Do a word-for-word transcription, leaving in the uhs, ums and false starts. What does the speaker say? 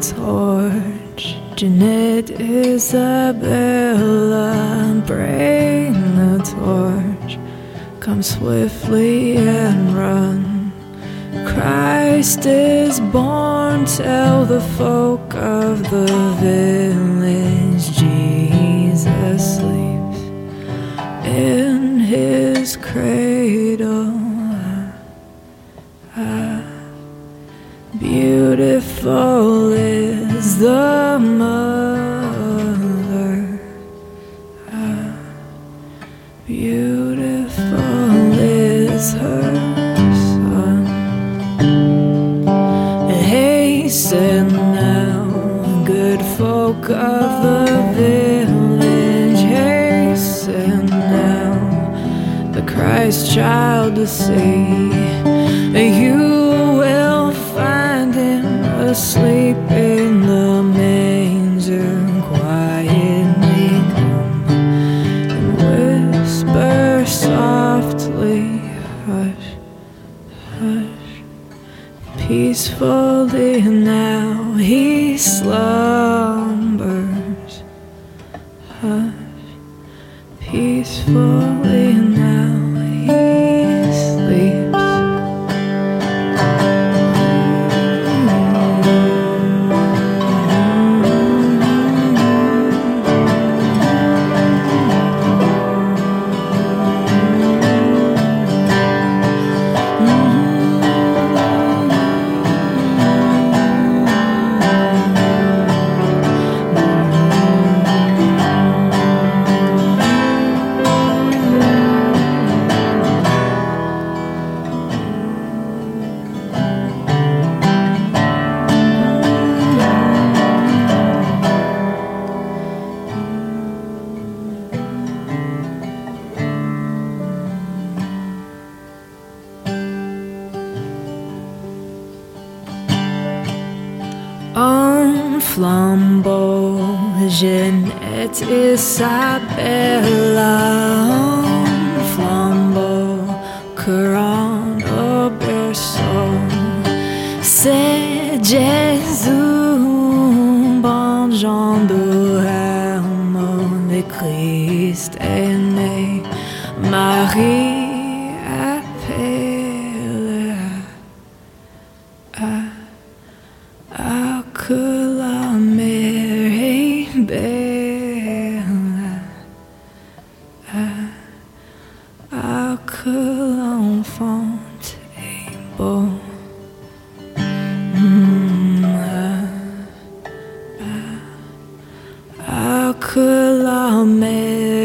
torch, Jeanette Isabella, bring the torch, come swiftly and run. Christ is born, tell the folk of the village, Jesus sleeps in his cradle. Ah, beautiful is the mother, ah, beautiful is her son. Hasten now, good folk of the village, hasten now, the Christ child to see. You will find him asleep in the manger. Quietly come and whisper softly, hush, hush. Peacefully now he slumbers, hush. Peacefully now he sleeps. Un flambeau, Jeanette Isabella, un flambeau, courant au berceau. C'est Jésus, bon Jean d'Ouerme, le Christ est né, Marie appelle. Ah, ah, que la mer est belle, ah, ah, que l'enfant est beau. Mm, ah, ah, ah, que la mer